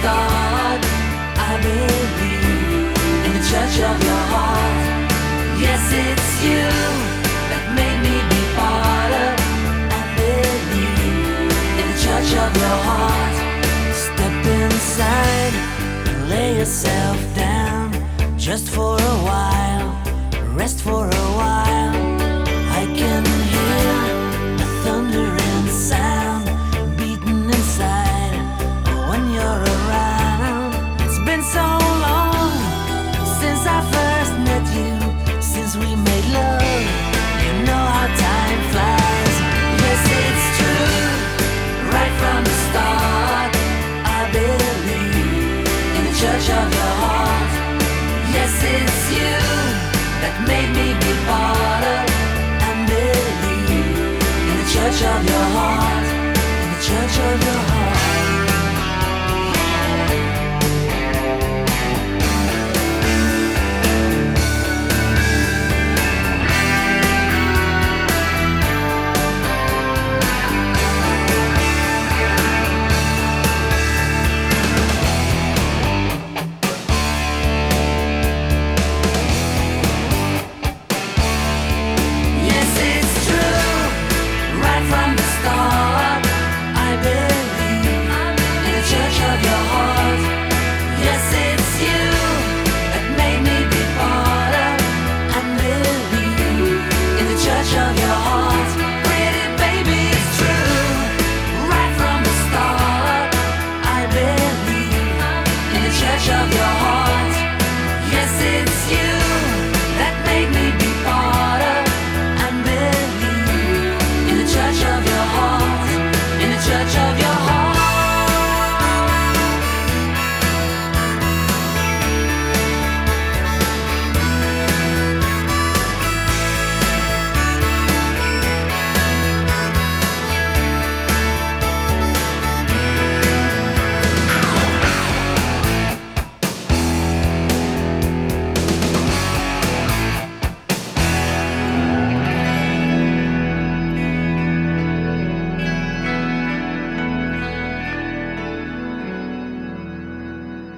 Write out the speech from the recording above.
start, I believe in the church of your heart. Yes, it's you that made me be part of. I believe in the church of your heart. Step inside and lay yourself down, just for a while, rest for a while. I can hear a thundering sound beating inside when you're around. It's been so long since I first met you, since we made love. You know how time flies. Yes, it's true, right from the start. I believe in the church of your heart. Yes, it's you that made me be part of. I believe in the church of your heart, in the church of your heart.